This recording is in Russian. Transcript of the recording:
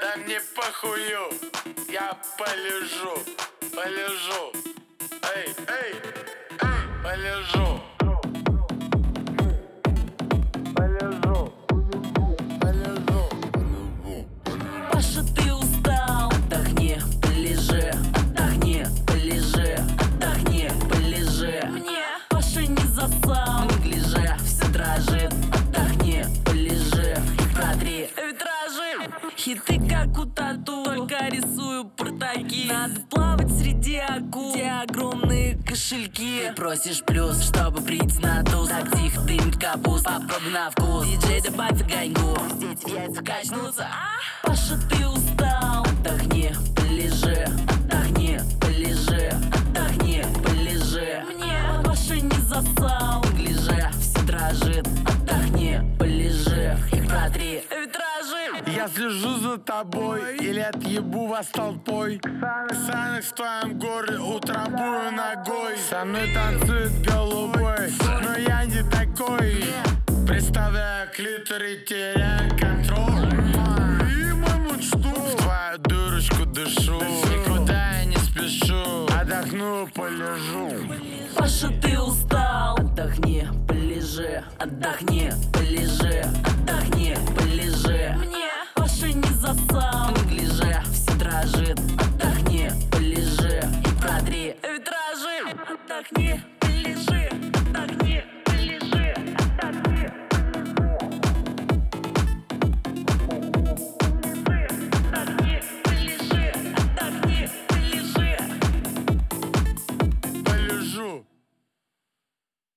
Да мне похую, я полежу, полежу. Эй, эй, эй, полежу. Полежу, полежу. Паша, ты устал? Отдохни, полежи, отдохни, полежи, отдохни, полежи. Мне Паша не засал, гляже, все дрожит. Отдохни, полежи, протри витражи. Хиты как у тату, только рисую портаки. Надо плавать среди акул, где огромные кошельки. Просишь плюс, чтобы прийти на туз. Так тихо дымит капуст, попробуй на вкус. Диджей, добавь огоньку, дети в яйца качнутся. Паша, ты устал? Отдохни, полежи, отдохни, полежи, отдохни, полежи. Мне Паша не засал, гляже, все дрожит. Отдохни, полежи, и протри витражи. Я слежу за тобой, или отъебу вас толпой. Санок в твоем горле утрамбую ногой. Со мной танцует голубой, но я не такой. Представляю клитор и теряю контроль. И маму жду, в твою дырочку дышу. Никуда я не спешу, отдохну, полежу. Паша, ты устал? Отдохни, полежи, отдохни,